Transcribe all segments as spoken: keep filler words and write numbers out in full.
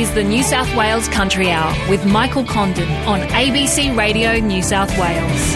is the New South Wales Country Hour with Michael Condon on A B C Radio New South Wales.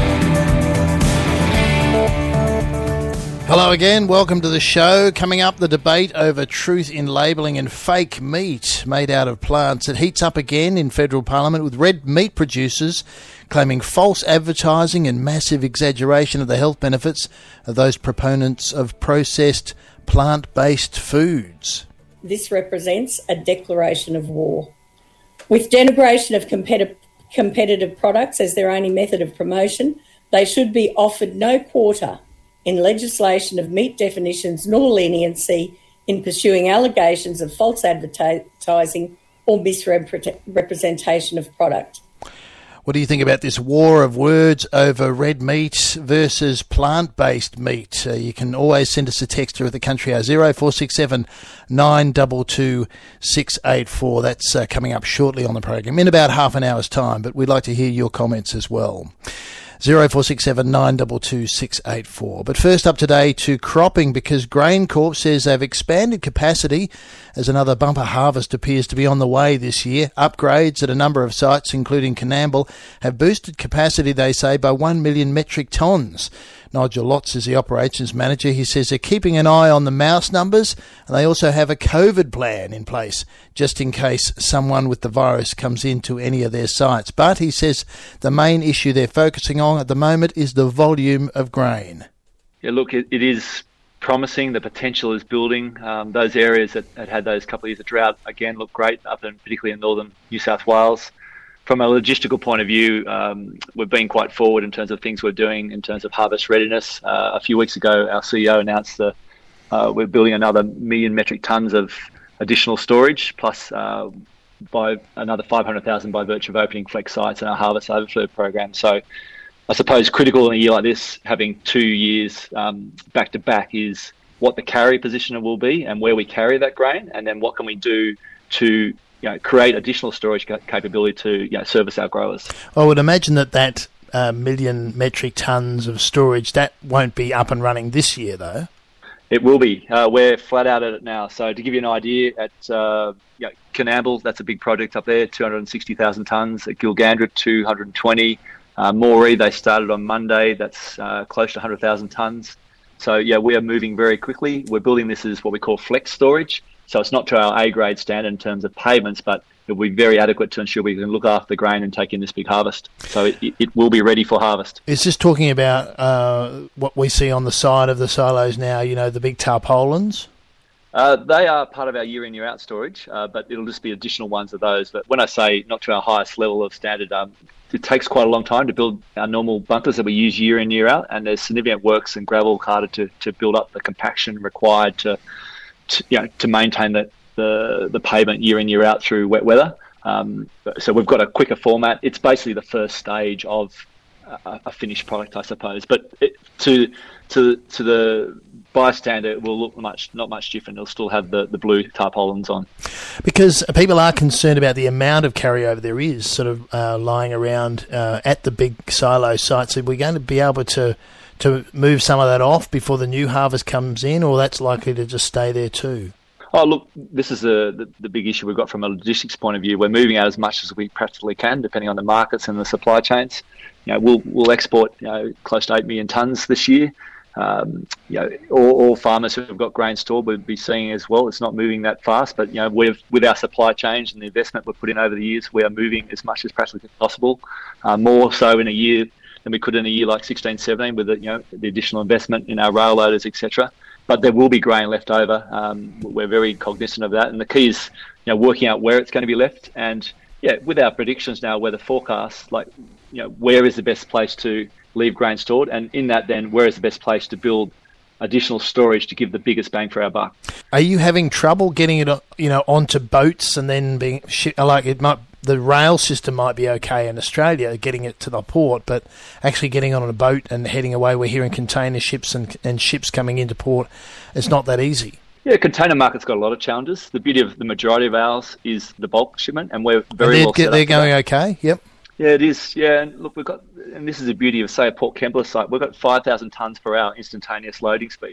Hello again, welcome to the show. Coming up, the debate over truth in labelling and fake meat made out of plants. It heats up again in federal parliament with red meat producers claiming false advertising and massive exaggeration of the health benefits of those proponents of processed plant-based foods. This represents a declaration of war. With denigration of competitive, competitive products as their only method of promotion, they should be offered no quarter in legislation of meat definitions nor leniency in pursuing allegations of false advertising or misrepresentation of product. What do you think about this war of words over red meat versus plant-based meat? Uh, you can always send us a text through at the Country Hour, zero four six seven nine two two six eight four. That's uh, coming up shortly on the program, in about half an hour's time, but we'd like to hear your comments as well. zero four six seven nine two two six eight four. But first up today to cropping, because GrainCorp says they've expanded capacity as another bumper harvest appears to be on the way this year. Upgrades at a number of sites, including Coonamble, have boosted capacity, they say, by one million metric tonnes. Nigel Lotz is the operations manager. He says they're keeping an eye on the mouse numbers, and they also have a COVID plan in place just in case someone with the virus comes into any of their sites. But he says the main issue they're focusing on at the moment is the volume of grain. Yeah, look, it, it is promising. The potential is building. Um, those areas that, that had those couple of years of drought, again, look great, up in particularly in northern New South Wales. From a logistical point of view, um, we've been quite forward in terms of things we're doing in terms of harvest readiness. Uh, a few weeks ago, our C E O announced that uh, we're building another million metric tonnes of additional storage, plus uh, by another five hundred thousand by virtue of opening flex sites in our harvest overflow program. So I suppose critical in a year like this, having two years um, back to back, is what the carry position will be and where we carry that grain, and then what can we do to you know, create additional storage capability to you know, service our growers. I would imagine that that uh, million metric tonnes of storage, that won't be up and running this year, though. It will be. Uh, we're flat out at it now. So to give you an idea, at uh, you know, Coonamble, that's a big project up there, two hundred sixty thousand tonnes. At Gilgandra, two hundred twenty. Uh, Moree, they started on Monday. That's uh, close to one hundred thousand tonnes. So, yeah, we are moving very quickly. We're building this as what we call flex storage. So it's not to our A-grade standard in terms of payments, but it will be very adequate to ensure we can look after the grain and take in this big harvest. So it, it will be ready for harvest. Is this talking about uh, what we see on the side of the silos now, you know, the big tarpaulins? Uh, they are part of our year in, year out storage, uh, but it'll just be additional ones of those. But when I say not to our highest level of standard, um, it takes quite a long time to build our normal bunkers that we use year in, year out, and there's significant works and gravel harder to, to build up the compaction required to To, you know, to maintain the, the the pavement year in, year out through wet weather. Um, so we've got a quicker format. It's basically the first stage of a, a finished product, I suppose. But it, to to to the bystander, it will look much not much different. It'll still have the, the blue tarpaulins on. Because people are concerned about the amount of carryover there is sort of uh, lying around uh, at the big silo sites. Are we going to be able to to move some of that off before the new harvest comes in, or that's likely to just stay there too? Oh, look, this is the, the, the big issue we've got from a logistics point of view. We're moving out as much as we practically can, depending on the markets and the supply chains. You know, we'll we'll export you know, close to eight million tonnes this year. Um, you know, all, all farmers who have got grain stored will be seeing as well. It's not moving that fast, but you know, we've with our supply chains and the investment we've put in over the years, we are moving as much as practically possible. Uh, more so in a year than we could in a year like sixteen seventeen with the, you know, the additional investment in our rail loaders, et cetera. But there will be grain left over. Um, we're very cognizant of that. And the key is, you know, working out where it's going to be left. And, yeah, with our predictions now, where the forecasts, like, you know, where is the best place to leave grain stored? And in that, then, where is the best place to build additional storage to give the biggest bang for our buck? Are you having trouble getting it, you know, onto boats and then being shipped? Like it might, the rail system might be okay in Australia, getting it to the port, but actually getting on a boat and heading away, we're hearing container ships and, and ships coming into port. It's not that easy. Yeah, container market's got a lot of challenges. The beauty of the majority of ours is the bulk shipment, and we're very and well set up. They're going that. okay. Yep. Yeah, it is. Yeah, and look, we've got, and this is the beauty of, say, a Port Kembla site. We've got five thousand tonnes per hour instantaneous loading speed.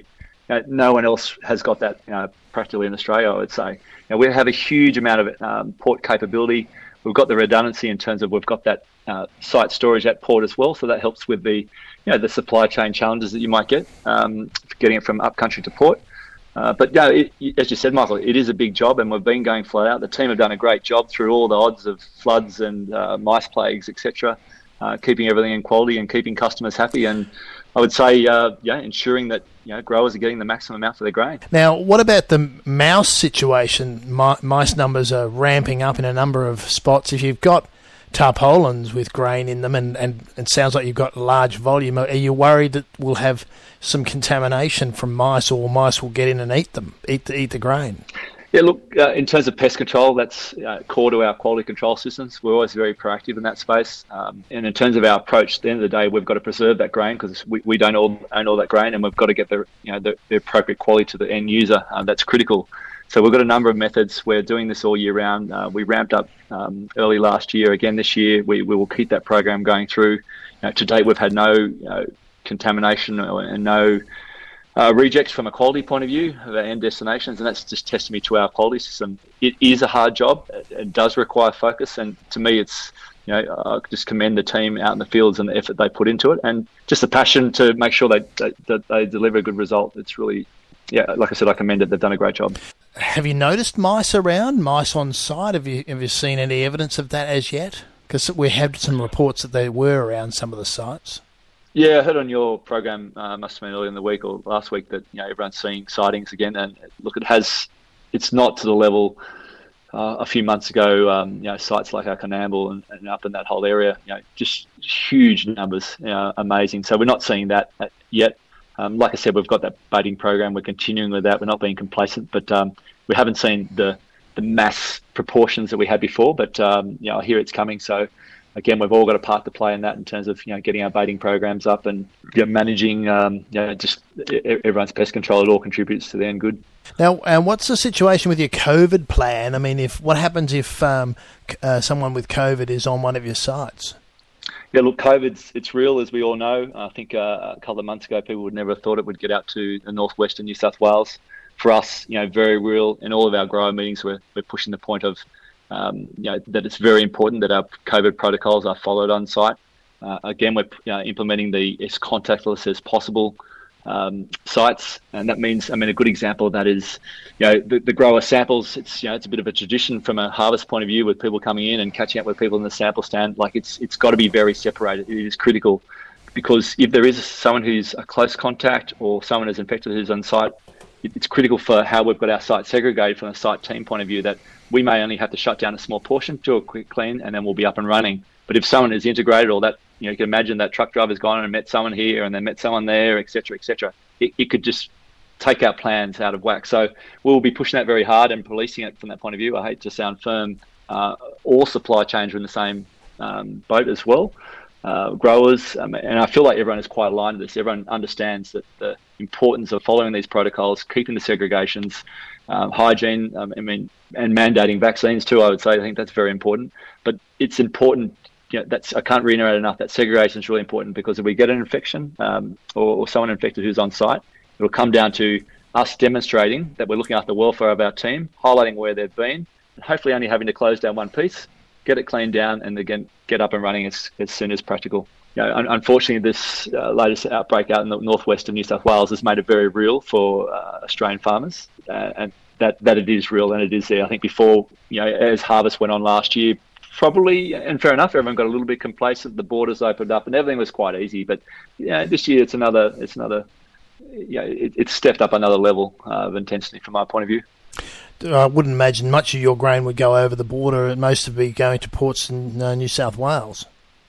you know, no one else has got that, you know, practically in Australia, I would say. You know, we have a huge amount of um, port capability. We've got the redundancy in terms of we've got that uh, site storage at port as well, so that helps with the, you know, the supply chain challenges that you might get um, getting it from upcountry to port. Uh, but no, it, as you said, Michael, it is a big job, and we've been going flat out. The team have done a great job through all the odds of floods and uh, mice plagues, et cetera, uh, keeping everything in quality and keeping customers happy. And I would say, uh, yeah, ensuring that, you know, growers are getting the maximum amount for their grain. Now, what about the mouse situation? Mi- mice numbers are ramping up in a number of spots. If you've got tarpaulins with grain in them, and, and it sounds like you've got large volume, are you worried that we'll have some contamination from mice, or mice will get in and eat them, eat the, eat the grain? Yeah, look, uh, in terms of pest control, that's uh, core to our quality control systems. We're always very proactive in that space. Um, and in terms of our approach, at the end of the day, we've got to preserve that grain, because we, we don't all own all that grain, and we've got to get the, you know, the, the appropriate quality to the end user. Um, that's critical. So we've got a number of methods. We're doing this all year round. Uh, we ramped up um, early last year. Again this year, we, we will keep that program going through. You know, to date, we've had no, you know, contamination and no uh, rejects from a quality point of view of our end destinations, and that's just testimony to our quality system. It is a hard job. It, it does require focus, and to me, it's, you know, I just commend the team out in the fields and the effort they put into it, and just the passion to make sure they, that, that they deliver a good result. It's really, yeah, like I said, I commend it. They've done a great job. Have you noticed mice around, mice on site? Have you have you seen any evidence of that as yet? Because we had some reports that they were around some of the sites. Yeah, I heard on your program, uh, must have been earlier in the week or last week, that, you know, everyone's seeing sightings again. And look, it has, it's not to the level uh, a few months ago. Um, you know, sites like our Coonamble and, and up in that whole area, you know, just huge numbers, you know, amazing. So we're not seeing that yet. Um, like I said, we've got that baiting program. We're continuing with that. We're not being complacent, but um, we haven't seen the the mass proportions that we had before. But um, you know, I hear it's coming. So again, we've all got a part to play in that in terms of, you know, getting our baiting programs up and, you know, managing, um, you know, just everyone's pest control. It all contributes to the end good. Now, and what's the situation with your COVID plan? I mean, if what happens if um, uh, someone with COVID is on one of your sites? Yeah, look, COVID's, it's real, as we all know. I think uh, a couple of months ago, people would never have thought it would get out to the northwestern New South Wales. For us, you know, very real. In all of our grower meetings, we're, we're pushing the point of, um, you know, that it's very important that our COVID protocols are followed on site. Uh, again, we're, you know, implementing the as contactless as possible um, sites, and that means, I mean, a good example of that is, you know, the, the grower samples. It's, you know, it's a bit of a tradition from a harvest point of view, with people coming in and catching up with people in the sample stand. Like, it's it's got to be very separated. It is critical, because if there is someone who's a close contact or someone who's infected who's on site, it, it's critical for how we've got our site segregated from a site team point of view, that we may only have to shut down a small portion, do a quick clean, and then we'll be up and running. But if someone is integrated, or that, you know, you can imagine that truck driver's gone and met someone here and then met someone there, et cetera, et cetera, it, it could just take our plans out of whack. So we'll be pushing that very hard and policing it from that point of view. I hate to sound firm. Uh, all supply chains are in the same um, boat as well. Uh, growers, um, and I feel like everyone is quite aligned to this. Everyone understands that the importance of following these protocols, keeping the segregations, um, hygiene, um, I mean, and mandating vaccines too, I would say. I think that's very important. But it's important, you know, that's, I can't reiterate enough, that segregation is really important, because if we get an infection um, or, or someone infected who's on site, it'll come down to us demonstrating that we're looking after the welfare of our team, highlighting where they've been, and hopefully only having to close down one piece, get it cleaned down, and again, get up and running as, as soon as practical. You know, un- unfortunately, this uh, latest outbreak out in the northwest of New South Wales has made it very real for uh, Australian farmers, uh, and that, that it is real and it is there. I think before, you know, as harvest went on last year, probably, and fair enough, everyone got a little bit complacent. The borders opened up and everything was quite easy. But you know, this year it's another, it's another, you know, it, it's stepped up another level uh, of intensity from my point of view. I wouldn't imagine much of your grain would go over the border. Most would be going to ports in uh, New South Wales.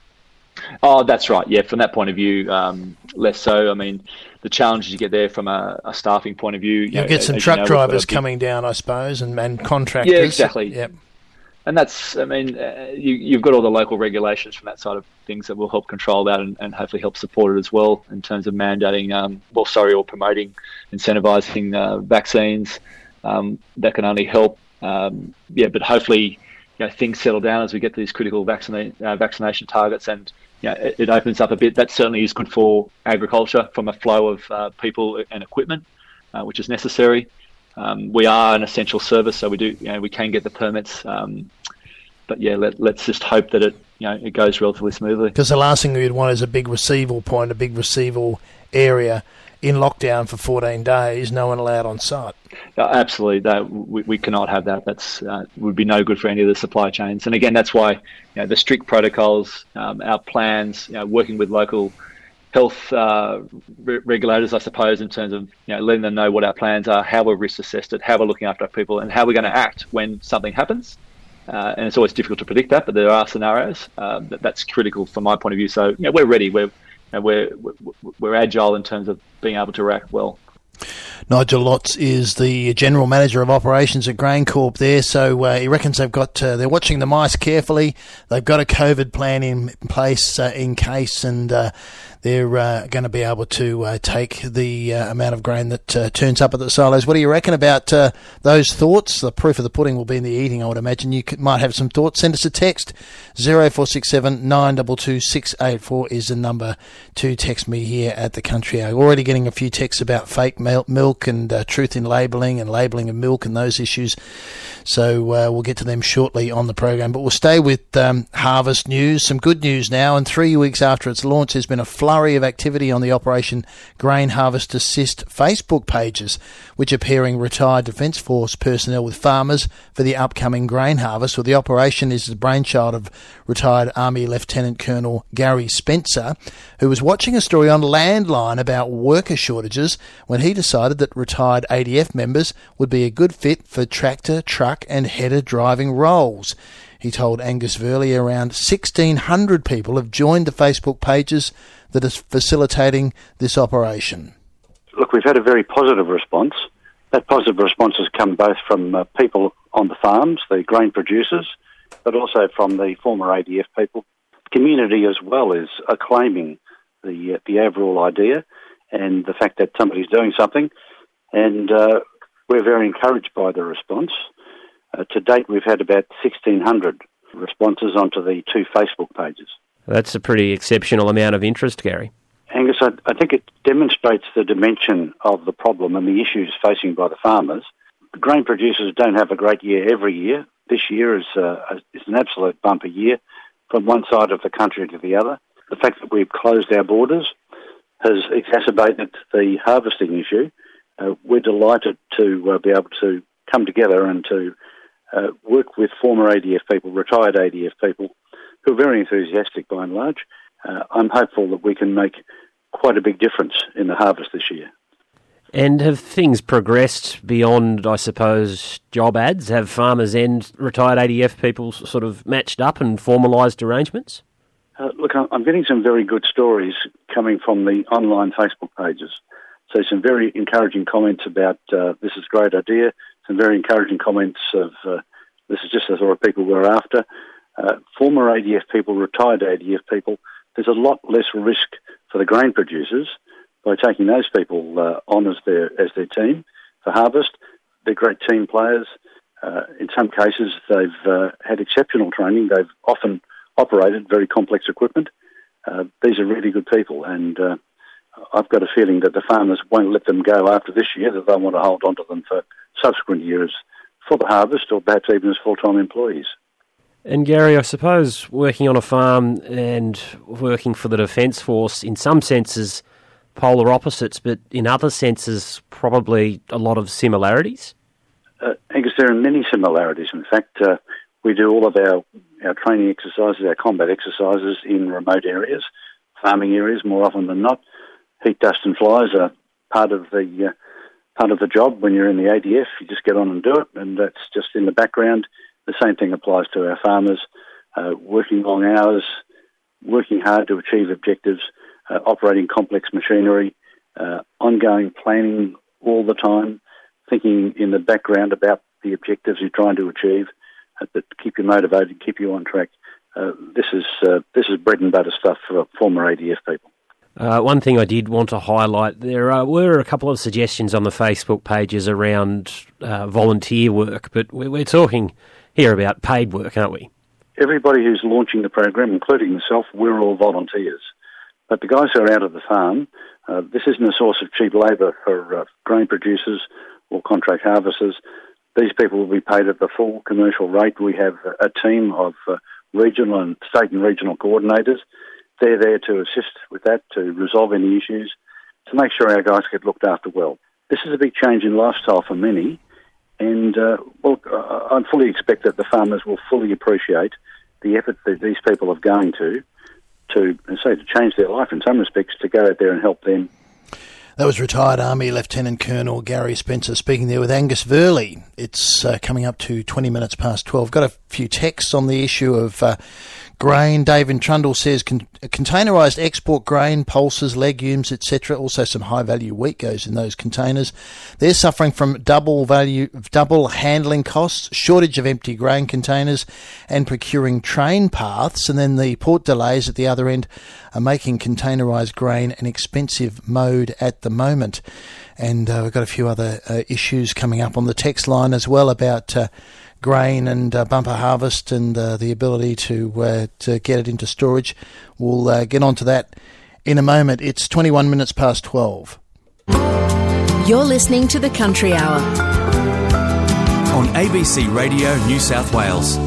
Oh, that's right. Yeah, from that point of view, um, less so. I mean, the challenges you get there from a, a staffing point of view. You You'll know, get some truck you know, drivers coming down, I suppose, and, and contractors. Yeah, exactly. Yep. And that's, I mean, uh, you, you've got all the local regulations from that side of things that will help control that, and, and hopefully help support it as well in terms of mandating, um, well, sorry, or promoting, incentivising uh, vaccines. Um, that can only help. Um, yeah, but hopefully, you know, things settle down as we get to these critical vaccina- uh, vaccination targets, and you know, it, it opens up a bit. That certainly is good for agriculture from a flow of uh, people and equipment. uh, which is necessary. Um, we are an essential service, so we do, you know, we can get the permits. Um, but yeah, let, let's just hope that it, you know, it goes relatively smoothly. Because the last thing we'd want is a big receival point, a big receival area in lockdown for fourteen days, no one allowed on site. Uh, absolutely, that we, we cannot have that. That's uh, would be no good for any of the supply chains. And again, that's why, you know, the strict protocols, um, our plans, you know, working with local health uh, re- regulators, I suppose, in terms of, you know, letting them know what our plans are, how we're risk assessed it, how we're looking after our people, and how we're going to act when something happens. Uh, and it's always difficult to predict that, but there are scenarios uh, that, that's critical from my point of view. So, you know, we're ready. We're, you know, we're we're we're agile in terms of being able to react well. Nigel Lotz is the General Manager of Operations at GrainCorp there, so uh, he reckons they've got, uh, they're watching the mice carefully. They've got a COVID plan in place uh, in case, and uh, they're uh, going to be able to uh, take the uh, amount of grain that uh, turns up at the silos. What do you reckon about uh, those thoughts? The proof of the pudding will be in the eating, I would imagine. You could, might have some thoughts. Send us a text. zero four six seven nine two two six eight four is the number to text me here at the Country Hour. Already getting a few texts about fake milk and uh, truth in labelling and labelling of milk and those issues. So uh, we'll get to them shortly on the program. But we'll stay with um, harvest news. Some good news now. And three weeks after its launch, there's been a flurry of activity on the Operation Grain Harvest Assist Facebook pages, which are pairing retired Defence Force personnel with farmers for the upcoming grain harvest. Well, the operation is the brainchild of retired Army Lieutenant Colonel Gary Spencer, who was watching a story on Landline about worker shortages when he decided that retired A D F members would be a good fit for tractor, truck and header driving roles. He told Angus Verley around sixteen hundred people have joined the Facebook pages that is facilitating this operation. Look, we've had a very positive response. That positive response has come both from uh, people on the farms, the grain producers, but also from the former A D F people. The community as well is acclaiming the uh, the overall idea and the fact that somebody's doing something, and uh, we're very encouraged by the response. Uh, to date, we've had about sixteen hundred responses onto the two Facebook pages. That's a pretty exceptional amount of interest, Gary. Angus, I, I think it demonstrates the dimension of the problem and the issues facing by the farmers. The grain producers don't have a great year every year. This year is, uh, is an absolute bumper year from one side of the country to the other. The fact that we've closed our borders has exacerbated the harvesting issue. Uh, we're delighted to uh, be able to come together and to uh, work with former A D F people, retired A D F people, who are very enthusiastic by and large. Uh, I'm hopeful that we can make quite a big difference in the harvest this year. And have things progressed beyond, I suppose, job ads? Have farmers and retired A D F people sort of matched up and formalised arrangements? Uh, look, I'm getting some very good stories coming from the online Facebook pages. So some very encouraging comments about uh, this is a great idea, some very encouraging comments of uh, this is just the sort of people we're after. Uh, former A D F people, retired A D F people, there's a lot less risk for the grain producers by taking those people uh, on as their as their team for harvest. They're great team players. Uh, in some cases, they've uh, had exceptional training. They've often operated very complex equipment. Uh, these are really good people, and uh, I've got a feeling that the farmers won't let them go after this year, that they'll want to hold on to them for subsequent years for the harvest or perhaps even as full-time employees. And Gary, I suppose working on a farm and working for the Defence Force, in some senses, polar opposites, but in other senses, probably a lot of similarities? Uh, Angus, there are many similarities. In fact, uh, we do all of our, our training exercises, our combat exercises in remote areas, farming areas more often than not. Heat, dust and flies are part of the uh, part of the job when you're in the A D F. You just get on and do it, and that's just in the background. The same thing applies to our farmers, uh, working long hours, working hard to achieve objectives, uh, operating complex machinery, uh, ongoing planning all the time, thinking in the background about the objectives you're trying to achieve uh, that keep you motivated, keep you on track. Uh, this is uh, this is bread and butter stuff for former A D F people. Uh, one thing I did want to highlight, there uh, were a couple of suggestions on the Facebook pages around uh, volunteer work, but we're, we're talking here about paid work, aren't we? Everybody who's launching the program, including myself, we're all volunteers. But the guys who are out at the farm Uh, this isn't a source of cheap labour for uh, grain producers or contract harvesters. These people will be paid at the full commercial rate. We have a team of uh, regional and state and regional coordinators. They're there to assist with that, to resolve any issues, to make sure our guys get looked after well. This is a big change in lifestyle for many, and uh, well, I fully expect that the farmers will fully appreciate the effort that these people are going to, to say, to change their life in some respects, to go out there and help them. That was retired Army Lieutenant Colonel Gary Spencer speaking there with Angus Verley. It's uh, coming up to twenty minutes past twelve. Got a few texts on the issue of uh, grain. David Trundle says con- containerised export grain, pulses, legumes, et cetera. Also some high-value wheat goes in those containers. They're suffering from double value, double handling costs, shortage of empty grain containers, and procuring train paths. And then the port delays at the other end are making containerised grain an expensive mode at the moment. And uh, we've got a few other uh, issues coming up on the text line as well about uh, grain and uh, bumper harvest and uh, the ability to uh, to get it into storage. We'll uh, get on to that in a moment. It's twenty-one minutes past twelve. You're listening to The Country Hour on A B C Radio New South Wales.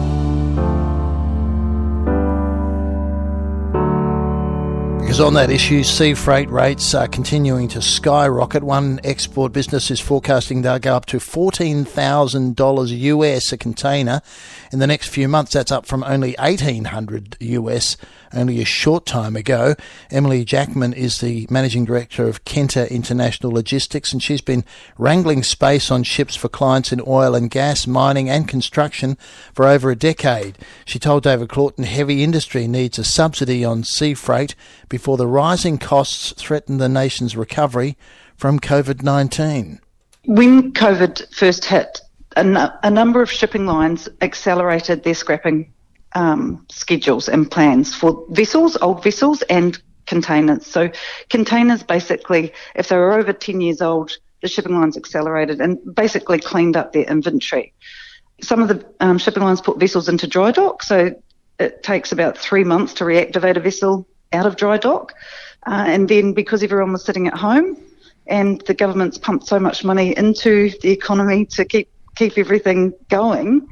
Because on that issue, sea freight rates are continuing to skyrocket. One export business is forecasting they'll go up to fourteen thousand dollars U S a container in the next few months. That's up from only eighteen hundred dollars U S only a short time ago. Emily Jackman is the Managing Director of Kenta International Logistics, and she's been wrangling space on ships for clients in oil and gas, mining and construction for over a decade. She told David Claughton heavy industry needs a subsidy on sea freight before the rising costs threaten the nation's recovery from COVID nineteen. When COVID first hit, a, n- a number of shipping lines accelerated their scrapping um, schedules and plans for vessels, old vessels and containers. So containers, basically, if they were over ten years old, the shipping lines accelerated and basically cleaned up their inventory. Some of the um, shipping lines put vessels into dry dock, so it takes about three months to reactivate a vessel out of dry dock. Uh, and then because everyone was sitting at home and the government's pumped so much money into the economy to keep keep everything going,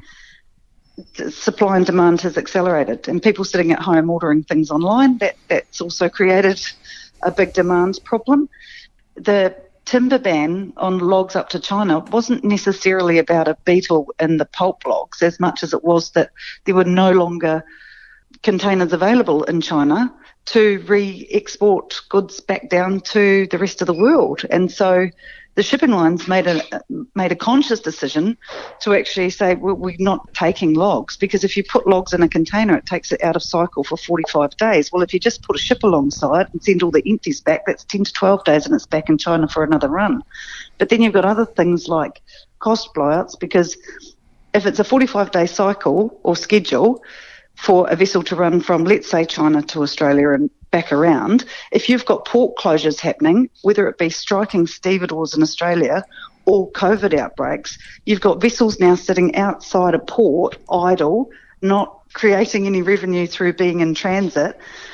supply and demand has accelerated. And people sitting at home ordering things online, that, that's also created a big demand problem. The timber ban on logs up to China wasn't necessarily about a beetle in the pulp logs as much as it was that there were no longer containers available in China to re-export goods back down to the rest of the world. And so the shipping lines made a made a conscious decision to actually say, well, we're not taking logs, because if you put logs in a container, it takes it out of cycle for forty-five days. Well, if you just put a ship alongside and send all the empties back, that's ten to twelve days and it's back in China for another run. But then you've got other things like cost blowouts, because if it's a forty-five day cycle or schedule for a vessel to run from, let's say, China to Australia and back around, if you've got port closures happening, whether it be striking stevedores in Australia or COVID outbreaks, you've got vessels now sitting outside a port, idle, not creating any revenue through being in transit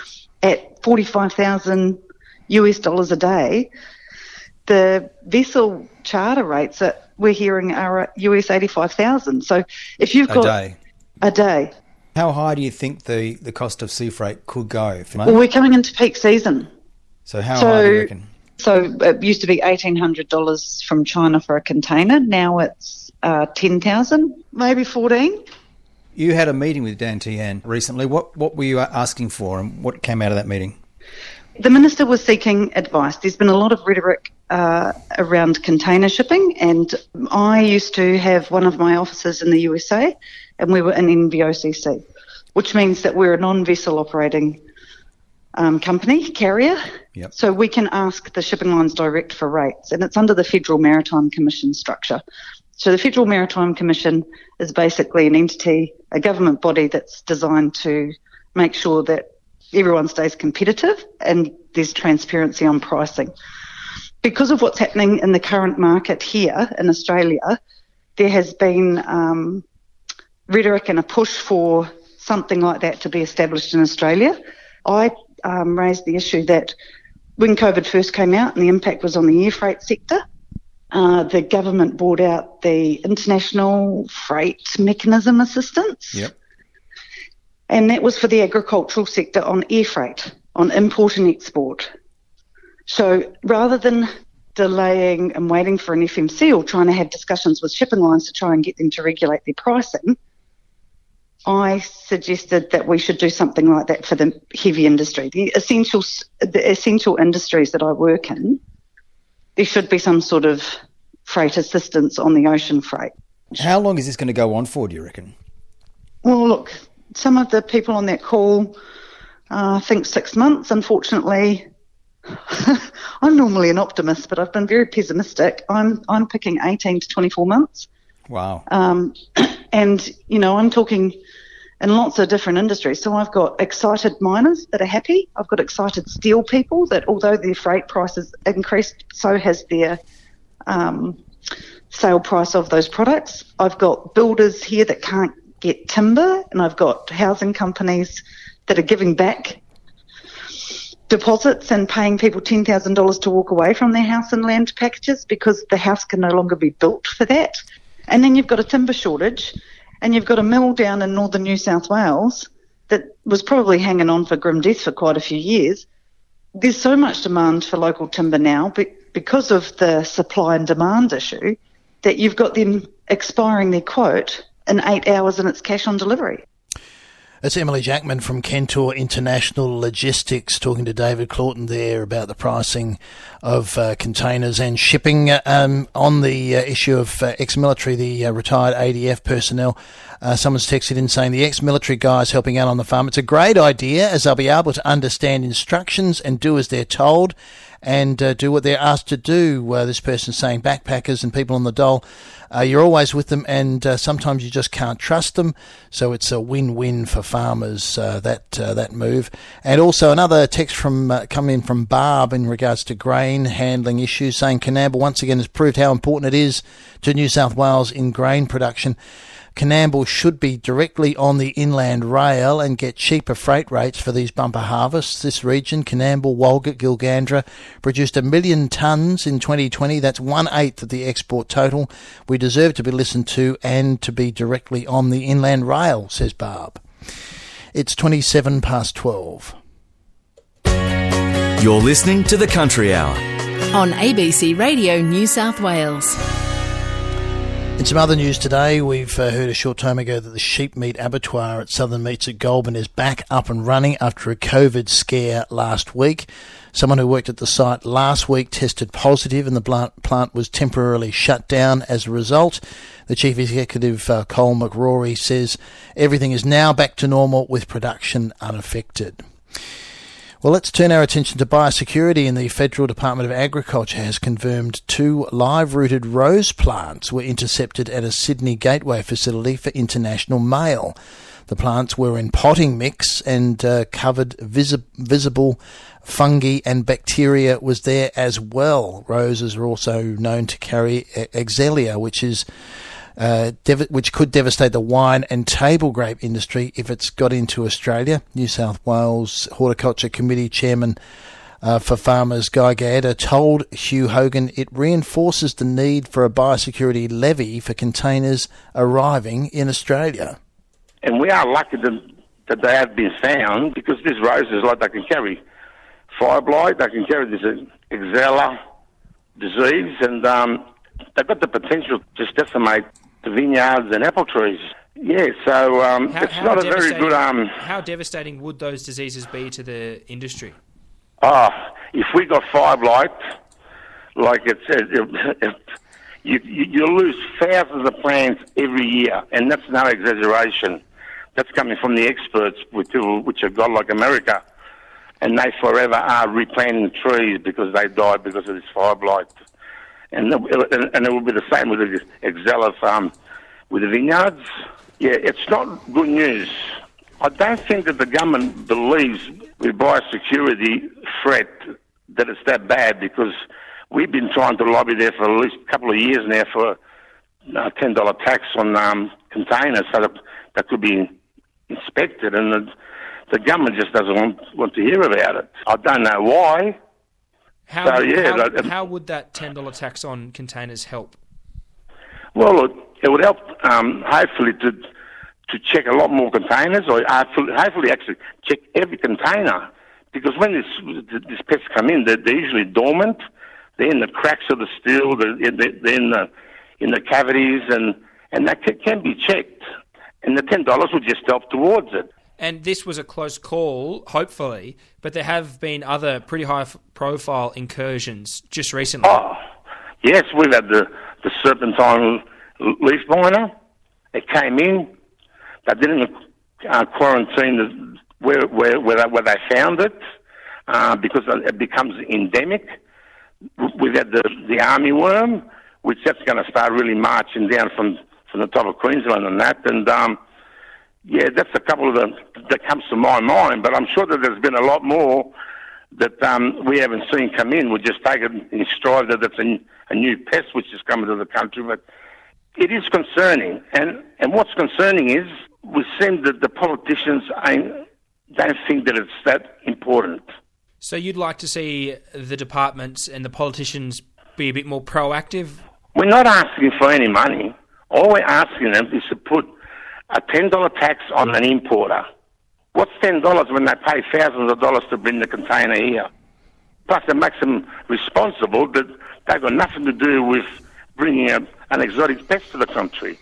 at forty-five thousand U S dollars a day. The vessel charter rates that we're hearing are U S eighty-five thousand. So if you've got... A day. A day. How high do you think the, the cost of sea freight could go? Well, we're coming into peak season. So how so, high do you reckon? So it used to be eighteen hundred dollars from China for a container. Now it's uh, ten thousand dollars, maybe fourteen. You had a meeting with Dan Tehan recently. What, what were you asking for and what came out of that meeting? The Minister was seeking advice. There's been a lot of rhetoric uh, around container shipping, and I used to have one of my offices in the U S A, and we were an N V O C C, which means that we're a non-vessel operating um, company, carrier. Yep. So we can ask the shipping lines direct for rates, and it's under the Federal Maritime Commission structure. So the Federal Maritime Commission is basically an entity, a government body that's designed to make sure that everyone stays competitive and there's transparency on pricing. Because of what's happening in the current market here in Australia, there has been um, rhetoric and a push for something like that to be established in Australia. I um, raised the issue that when COVID first came out and the impact was on the air freight sector, uh, the government brought out the International Freight Mechanism Assistance. Yep. And that was for the agricultural sector on air freight, on import and export. So rather than delaying and waiting for an F M C or trying to have discussions with shipping lines to try and get them to regulate their pricing, I suggested that we should do something like that for the heavy industry, the essential, the essential industries that I work in. There should be some sort of freight assistance on the ocean freight. How long is this going to go on for, do you reckon? Well, look, some of the people on that call uh, think six months. Unfortunately, I'm normally an optimist, but I've been very pessimistic. I'm I'm picking eighteen to twenty-four months. Wow. Um, and, you know, I'm talking in lots of different industries. So I've got excited miners that are happy. I've got excited steel people that although their freight prices increased, so has their um, sale price of those products. I've got builders here that can't get timber, and I've got housing companies that are giving back deposits and paying people ten thousand dollars to walk away from their house and land packages because the house can no longer be built for that. And then you've got a timber shortage, and you've got a mill down in northern New South Wales that was probably hanging on for grim death for quite a few years. There's so much demand for local timber now because of the supply and demand issue that you've got them expiring their quote in eight hours and it's cash on delivery. That's Emily Jackman from Kentor International Logistics talking to David Claughton there about the pricing of uh, containers and shipping. Um, on the uh, issue of uh, ex-military, the uh, retired A D F personnel, uh, someone's texted in saying the ex-military guys helping out on the farm. It's a great idea as they'll be able to understand instructions and do as they're told and uh, do what they're asked to do. Uh, this person's saying backpackers and people on the dole, uh, you're always with them and uh, sometimes you just can't trust them. So it's a win-win for farmers, uh, that uh, that move. And also another text from uh, coming in from Barb in regards to grain handling issues, saying Coonamble once again has proved how important it is to New South Wales in grain production. Coonamble should be directly on the inland rail and get cheaper freight rates for these bumper harvests. This region, Coonamble, Walgett, Gilgandra, produced a million tonnes in twenty twenty. That's one-eighth of the export total. We deserve to be listened to and to be directly on the inland rail, says Barb. It's twenty-seven past twelve. You're listening to The Country Hour on A B C Radio New South Wales. In some other news today, we've uh, heard a short time ago that the sheep meat abattoir at Southern Meats at Goulburn is back up and running after a COVID scare last week. Someone who worked at the site last week tested positive and the plant, plant was temporarily shut down as a result. The Chief Executive, uh, Cole McRory, says everything is now back to normal with production unaffected. Well, let's turn our attention to biosecurity. And the Federal Department of Agriculture has confirmed two live-rooted rose plants were intercepted at a Sydney Gateway facility for international mail. The plants were in potting mix and uh, covered visi- visible fungi and bacteria was there as well. Roses are also known to carry Exelia, which is Uh, dev- which could devastate the wine and table grape industry if it's got into Australia. New South Wales Horticulture Committee Chairman uh, for Farmers, Guy Gaeta, told Hugh Hogan it reinforces the need for a biosecurity levy for containers arriving in Australia. And we are lucky that, that they have been found because these roses, like they can carry fire blight, they can carry this Exelia disease, and um, they've got the potential to just decimate the vineyards and apple trees. Yeah, so um, how, it's how not a very good... Um, how devastating would those diseases be to the industry? Oh, if we got fire blight, like it said, it, it, you, you, you lose thousands of plants every year, and that's no exaggeration. That's coming from the experts, which, which have got like America, and they forever are replanting trees because they died because of this fire blight. And, and it will be the same with the Exelia farm, with the vineyards. Yeah, it's not good news. I don't think that the government believes with biosecurity threat that it's that bad because we've been trying to lobby there for at least a couple of years now for a ten dollars tax on um, containers so that, that could be inspected, and the, the government just doesn't want, want to hear about it. I don't know why. How, So, yeah, how, like- how would that ten dollars tax on containers help? Well, it, it would help, um, hopefully, to to check a lot more containers, or hopefully, hopefully actually check every container. Because when this, these pests come in, they're, they're usually dormant. They're in the cracks of the steel, they're, they're in the in the cavities, and, and that can, can be checked. And the ten dollars would just help towards it. And this was a close call, hopefully, but there have been other pretty high-profile incursions just recently. Oh, yes, we've had the, the serpentine leaf miner. It came in. They didn't uh, quarantine the, where, where, where, they, where they found it uh, because it becomes endemic. We've had the, the army worm, which that's going to start really marching down from, from the top of Queensland and that. And, um, yeah, that's a couple of the that comes to my mind, but I'm sure that there's been a lot more that um, we haven't seen come in. We just take it in stride that it's a, a new pest which is coming to the country, but it is concerning. And, and what's concerning is we seem that the politicians ain't, don't think that it's that important. So you'd like to see the departments and the politicians be a bit more proactive? We're not asking for any money. All we're asking them is to put a ten dollars tax on an importer. What's ten dollars when they pay thousands of dollars to bring the container here? Plus it makes them responsible that they've got nothing to do with bringing a, an exotic pest to the country.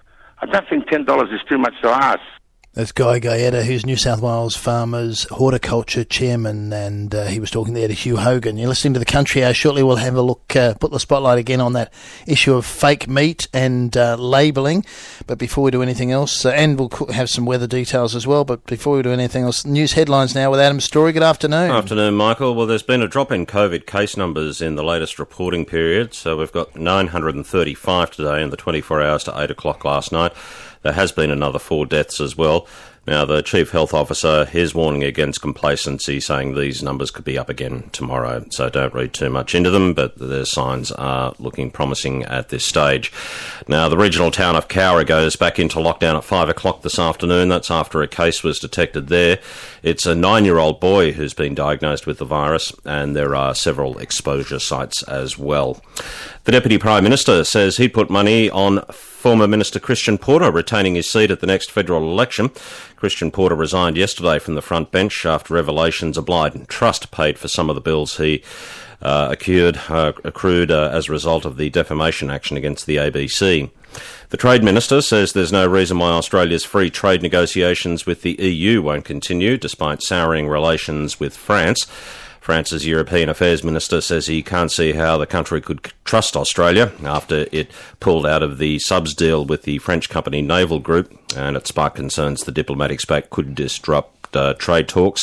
I don't think ten dollars is too much to ask. That's Guy Gaeta, who's New South Wales Farmers Horticulture Chairman, and uh, he was talking there to Hugh Hogan. You're listening to The Country Hour. Shortly we'll have a look, uh, put the spotlight again on that issue of fake meat and uh, labelling. But before we do anything else, uh, and we'll have some weather details as well, but before we do anything else, news headlines now with Adam Story. Good afternoon. Afternoon, Michael. Well, there's been a drop in COVID case numbers in the latest reporting period, so we've got nine hundred thirty-five today in the twenty-four hours to eight o'clock last night. There has been another four deaths as well. Now, the Chief Health Officer is warning against complacency, saying these numbers could be up again tomorrow. So don't read too much into them, but the signs are looking promising at this stage. Now, the regional town of Cowra goes back into lockdown at five o'clock this afternoon. That's after a case was detected there. It's a nine-year-old boy who's been diagnosed with the virus, and there are several exposure sites as well. The Deputy Prime Minister says he'd put money on former Minister Christian Porter retaining his seat at the next federal election. Christian Porter resigned yesterday from the front bench after revelations a Blyden Trust paid for some of the bills he uh, accrued, uh, accrued uh, as a result of the defamation action against the A B C. The Trade Minister says there's no reason why Australia's free trade negotiations with the E U won't continue, despite souring relations with France. France's European Affairs Minister says he can't see how the country could trust Australia after it pulled out of the subs deal with the French company Naval Group, and it sparked concerns the diplomatic spat could disrupt uh, trade talks.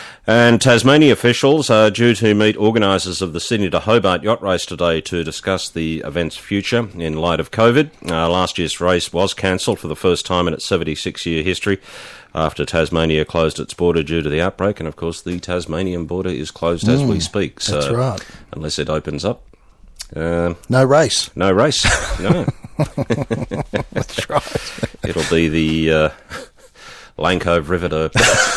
And Tasmania officials are due to meet organisers of the Sydney to Hobart yacht race today to discuss the event's future in light of COVID. Uh, last year's race was cancelled for the first time in its seventy-six year history after Tasmania closed its border due to the outbreak. And, of course, the Tasmanian border is closed as mm, we speak. So that's right. Unless it opens up. Uh, no race. No race, no. That's right. It'll be the... Uh, Lane Cove River to...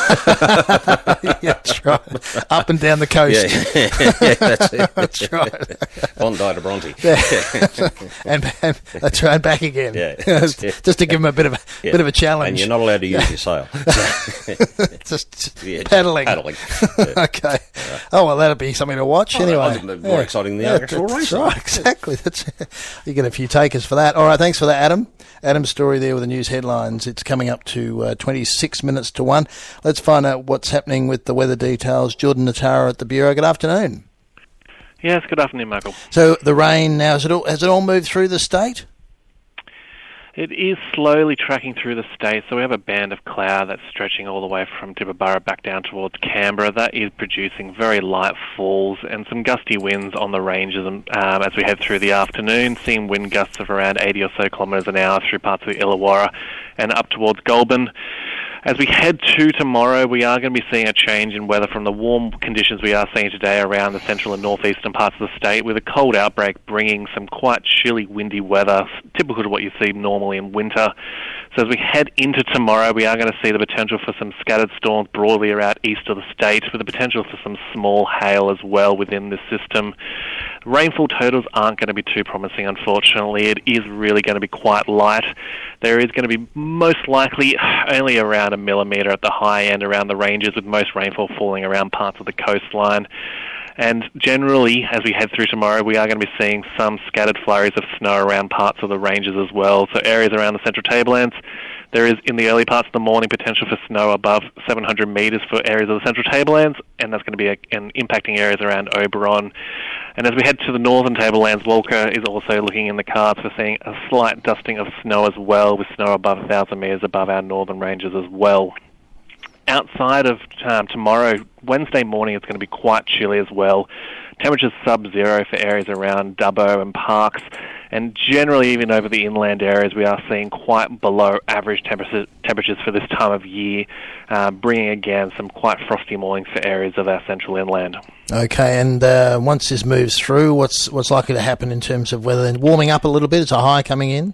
yeah, that's right. Up and down the coast. Yeah, yeah, yeah that's it. That's right. Bondi to Bronte. Yeah. and, and that's right, back again. Yeah, just to give them a bit of a yeah. bit of a challenge. And you're not allowed to use your sail. just yeah, paddling. Paddling. Yeah. Okay. Oh well, that'll be something to watch oh, anyway. More yeah. exciting than the yeah, actual race. racing. Right, exactly. That's you get a few takers for that. All right, thanks for that, Adam. Adam's Story there with the news headlines. It's coming up to uh, twenty-six minutes to one. Let's find out what's happening with the weather details. Jordan Natara at the Bureau. Good afternoon. Yes, good afternoon, Michael. So the rain now, has it all, has it all moved through the state? It is slowly tracking through the state. So we have a band of cloud that's stretching all the way from Tibooburra back down towards Canberra. That is producing very light falls and some gusty winds on the ranges um, as we head through the afternoon, seeing wind gusts of around eighty or so kilometres an hour through parts of the Illawarra and up towards Goulburn. As we head to tomorrow, we are going to be seeing a change in weather from the warm conditions we are seeing today around the central and northeastern parts of the state, with a cold outbreak bringing some quite chilly, windy weather, typical to what you see normally in winter. So as we head into tomorrow, we are going to see the potential for some scattered storms broadly around east of the state, with the potential for some small hail as well within this system. Rainfall totals aren't going to be too promising, unfortunately. It is really going to be quite light. There is going to be most likely only around a millimetre at the high end around the ranges, with most rainfall falling around parts of the coastline. And generally, as we head through tomorrow, we are going to be seeing some scattered flurries of snow around parts of the ranges as well. So areas around the Central Tablelands, there is, in the early parts of the morning, potential for snow above seven hundred metres for areas of the Central Tablelands, and that's going to be a, an impacting areas around Oberon. And as we head to the northern Tablelands, Walker is also looking in the cards for seeing a slight dusting of snow as well, with snow above one thousand metres above our northern ranges as well. Outside of um, tomorrow, Wednesday morning, it's going to be quite chilly as well. Temperatures sub-zero for areas around Dubbo and Parkes, and generally even over the inland areas, we are seeing quite below average temperature, temperatures for this time of year, uh, bringing again some quite frosty mornings for areas of our central inland. Okay, and uh, once this moves through, what's what's likely to happen in terms of weather? Warming up a little bit, it's a high coming in?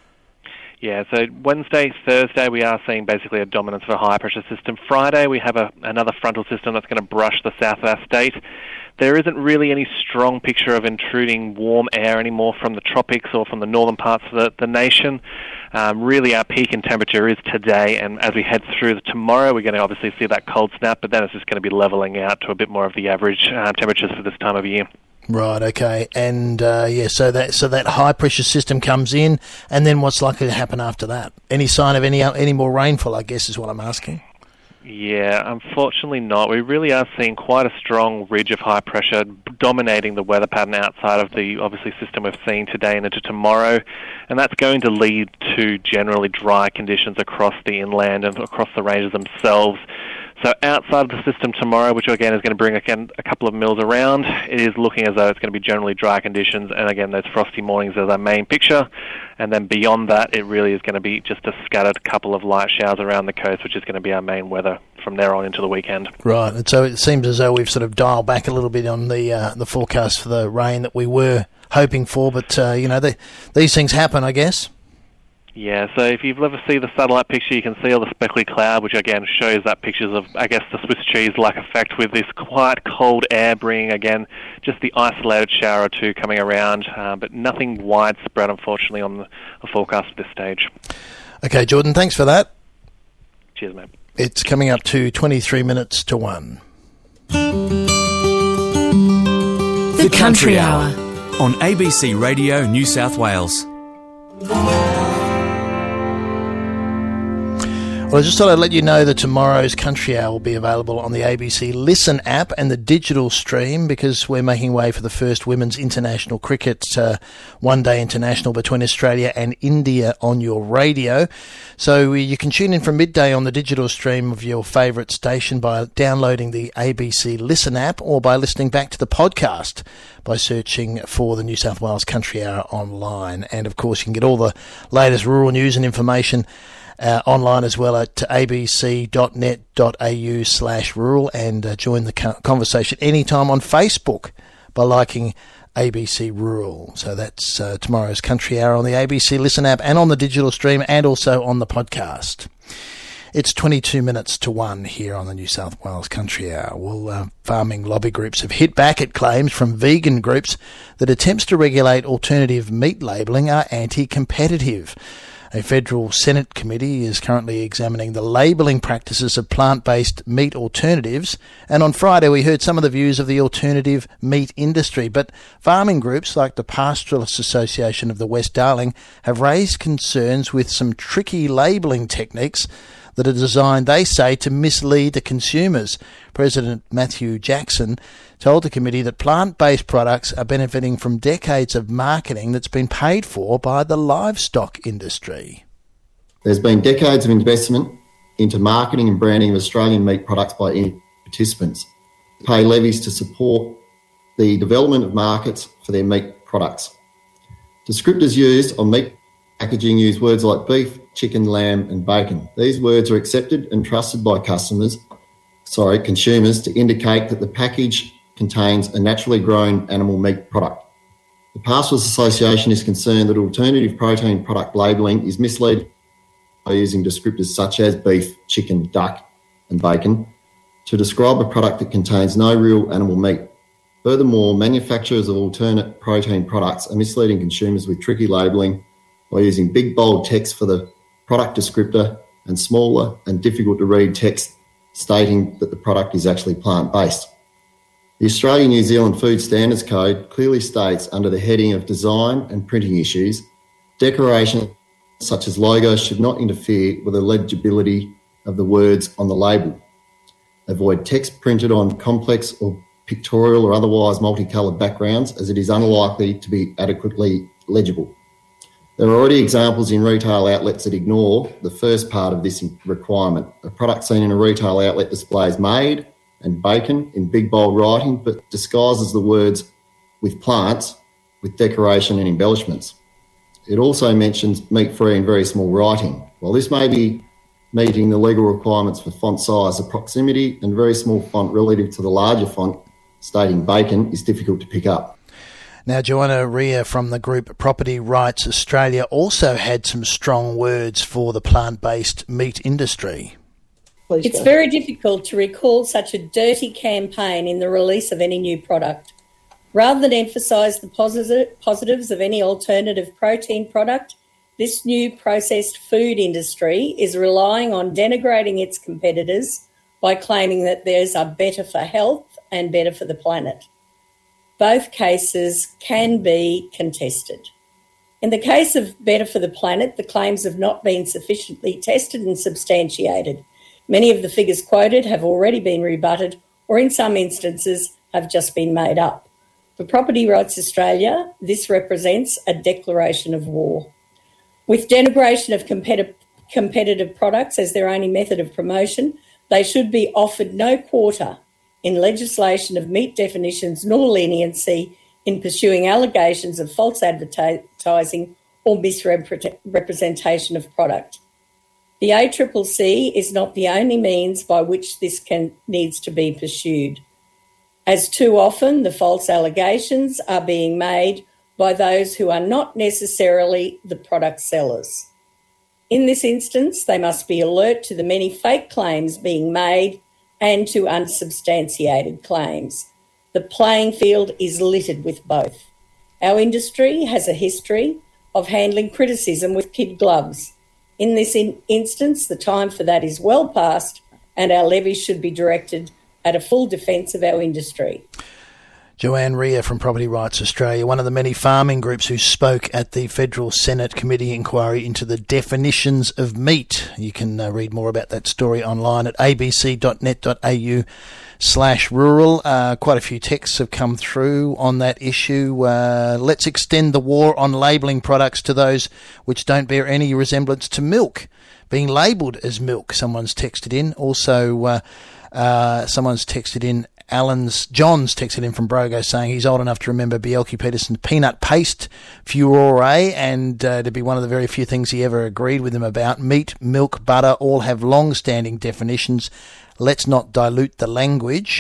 Yeah, so Wednesday, Thursday, we are seeing basically a dominance of a high-pressure system. Friday, we have a, another frontal system that's going to brush the south of our state. There isn't really any strong picture of intruding warm air anymore from the tropics or from the northern parts of the, the nation. Um, really, our peak in temperature is today, and as we head through tomorrow, we're going to obviously see that cold snap, but then it's just going to be levelling out to a bit more of the average uh, temperatures for this time of year. Right, okay. And, uh, yeah, so that so that high-pressure system comes in, and then what's likely to happen after that? Any sign of any any more rainfall, I guess, is what I'm asking. Yeah, unfortunately not. We really are seeing quite a strong ridge of high pressure dominating the weather pattern outside of the, obviously, system we're seeing today and into tomorrow, and that's going to lead to generally dry conditions across the inland and across the ranges themselves. So outside of the system tomorrow, which again is going to bring again a couple of mils around, it is looking as though it's going to be generally dry conditions, and again those frosty mornings are our main picture. And then beyond that, it really is going to be just a scattered couple of light showers around the coast, which is going to be our main weather from there on into the weekend. Right, and so it seems as though we've sort of dialed back a little bit on the uh, the forecast for the rain that we were hoping for, but uh, you know the, these things happen, I guess. Yeah, so if you've ever seen the satellite picture, you can see all the speckly cloud, which again shows that pictures of, I guess, the Swiss cheese-like effect with this quite cold air bringing, again, just the isolated shower or two coming around, uh, but nothing widespread, unfortunately, on the, the forecast at this stage. Okay, Jordan, thanks for that. Cheers, mate. It's coming up to twenty-three minutes to one. The Country Hour on A B C Radio New South Wales. Well, I just thought I'd let you know that tomorrow's Country Hour will be available on the A B C Listen app and the digital stream, because we're making way for the first women's international cricket uh, one-day international between Australia and India on your radio. So you can tune in from midday on the digital stream of your favourite station by downloading the A B C Listen app, or by listening back to the podcast by searching for the New South Wales Country Hour online. And, of course, you can get all the latest rural news and information Uh, online as well at abc.net.au slash rural, and uh, join the conversation anytime on Facebook by liking A B C Rural. So that's uh, tomorrow's Country Hour on the A B C Listen app and on the digital stream, and also on the podcast. It's twenty-two minutes to one here on the New South Wales Country Hour. Well, uh, farming lobby groups have hit back at claims from vegan groups that attempts to regulate alternative meat labelling are anti-competitive. A federal Senate committee is currently examining the labelling practices of plant-based meat alternatives, and on Friday we heard some of the views of the alternative meat industry. But farming groups like the Pastoralists Association of the West Darling have raised concerns with some tricky labelling techniques that are designed, they say, to mislead the consumers. President Matthew Jackson told the committee that plant-based products are benefiting from decades of marketing that's been paid for by the livestock industry. There's been decades of investment into marketing and branding of Australian meat products by any participants. They pay levies to support the development of markets for their meat products. Descriptors used on meat packaging use words like beef, chicken, lamb and bacon. These words are accepted and trusted by customers, sorry, consumers, to indicate that the package contains a naturally grown animal meat product. The Pastoralists Association is concerned that alternative protein product labelling is misleading using descriptors such as beef, chicken, duck and bacon to describe a product that contains no real animal meat. Furthermore, manufacturers of alternate protein products are misleading consumers with tricky labelling by using big bold text for the product descriptor and smaller and difficult to read text stating that the product is actually plant-based. The Australian-New Zealand Food Standards Code clearly states under the heading of design and printing issues, decoration such as logos should not interfere with the legibility of the words on the label. Avoid text printed on complex or pictorial or otherwise multicoloured backgrounds as it is unlikely to be adequately legible. There are already examples in retail outlets that ignore the first part of this requirement. A product seen in a retail outlet displays made and bacon in big bold writing but disguises the words with plants with decoration and embellishments. It also mentions meat-free in very small writing. While this may be meeting the legal requirements for font size, the proximity and very small font relative to the larger font stating bacon is difficult to pick up. Now, Joanna Rea from the group Property Rights Australia also had some strong words for the plant-based meat industry. Please it's go. Very difficult to recall such a dirty campaign in the release of any new product. Rather than emphasise the posit- positives of any alternative protein product, this new processed food industry is relying on denigrating its competitors by claiming that theirs are better for health and better for the planet. Both cases can be contested. In the case of better for the planet, the claims have not been sufficiently tested and substantiated. Many of the figures quoted have already been rebutted or in some instances have just been made up. For Property Rights Australia, this represents a declaration of war. With denigration of competitive, competitive products as their only method of promotion, they should be offered no quarter in legislation of meat definitions nor leniency in pursuing allegations of false advertising or misrepresentation of product. The A C C C is not the only means by which this can, needs to be pursued, as too often the false allegations are being made by those who are not necessarily the product sellers. In this instance, they must be alert to the many fake claims being made and to unsubstantiated claims. The playing field is littered with both. Our industry has a history of handling criticism with kid gloves. In this in- instance, the time for that is well past and our levies should be directed at a full defence of our industry. Joanne Rea from Property Rights Australia, one of the many farming groups who spoke at the Federal Senate Committee inquiry into the definitions of meat. You can uh, read more about that story online at abc.net.au slash rural. Uh, quite a few texts have come through on that issue. Uh, let's extend the war on labelling products to those which don't bear any resemblance to milk. Being labelled as milk, someone's texted in. Also, uh, uh, someone's texted in Alan's, John's texted in from Brogo saying he's old enough to remember Bjelke Petersen's peanut paste furore and uh, to be one of the very few things he ever agreed with him about. Meat, milk, butter all have long-standing definitions. Let's not dilute the language.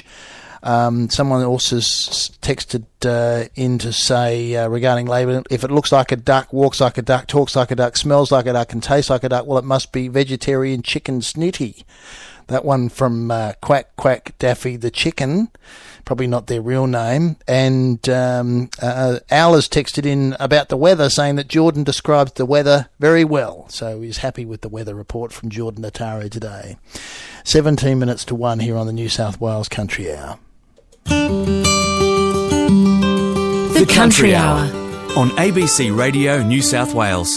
Um, someone also s- texted uh, in to say uh, regarding labelling, if it looks like a duck, walks like a duck, talks like a duck, smells like a duck and tastes like a duck, well, it must be vegetarian chicken snitty. That one from uh, Quack Quack Daffy the Chicken, probably not their real name. And um, uh, Al has texted in about the weather, saying that Jordan describes the weather very well. So he's happy with the weather report from Jordan Nataro today. seventeen minutes to one here on the New South Wales Country Hour. The Country Hour on A B C Radio New South Wales.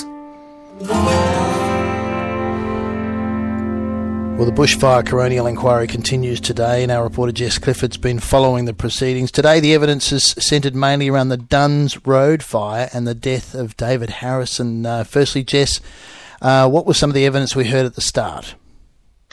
Well, the bushfire coronial inquiry continues today, and our reporter Jess Clifford's been following the proceedings. Today, the evidence is centred mainly around the Duns Road fire and the death of David Harrison. Uh, firstly, Jess, uh, what was some of the evidence we heard at the start?